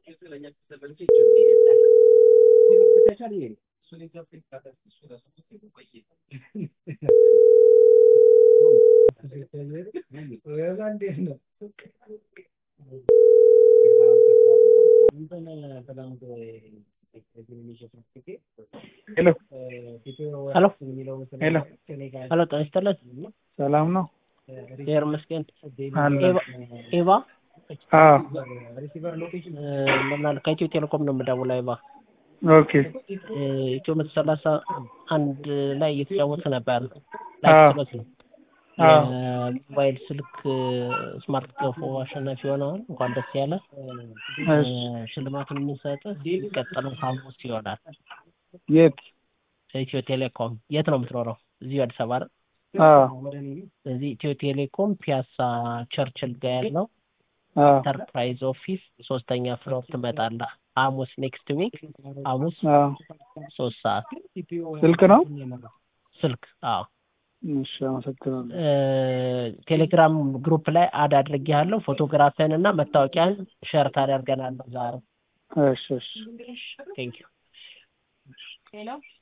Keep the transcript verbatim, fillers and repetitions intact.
Hello. Hello. Hello. Hello, ጤና ይስጥልን። ሰላም ነው? እግዚአብሔር ይመስገን። አለ። ኤቫ ኤቫ አዎ። እንደምን አለ? ከኢትዮ ቴሌኮም ነው የምደውለው። ኤቫ ኦኬ። ኢትዮ መቶ ሰላሳ አንድ ላይ እየተጫወተ ነበር። አዎ። ላይክ ስሎት ነው አዎ። የሞባይል ስልክ ስማርት ገፎ አሸናፊ ሆነዋል። እንኳን ደስ ያለ። እሺ። ሽልማቱን የምንሰጥህ የሚቀጥለው ሐሙስ ይሆናል። የት? ኢትዮ ቴሌኮም። የት ነው የምትኖረው? እዚሁ አዲስ አበባ አይደል? አዎ። እዚህ ኢትዮ ቴሌኮም ፒያሳ ቸርችል ጋር ያለው አዎ። ኢንተርፕራይዝ ኦፊስ ሶስተኛ ፍሎር ትመጣለህ። ሐሙስ ኔክስት ዊክ ሐሙስ አዎ። ሶስት ሰዓት። ስልክ ነው? ስልክ? አዎ። እሺ፣ አመሰግናለሁ። ቴሌግራም ግሩፕ ላይ አድ አድርጌሃለሁ። ፎቶግራፍህን እና መታወቂያን ሸር ታደርገናለህ ዛሬ። እሺ፣ እሺ። ቴንክ ዩ። ሄሎ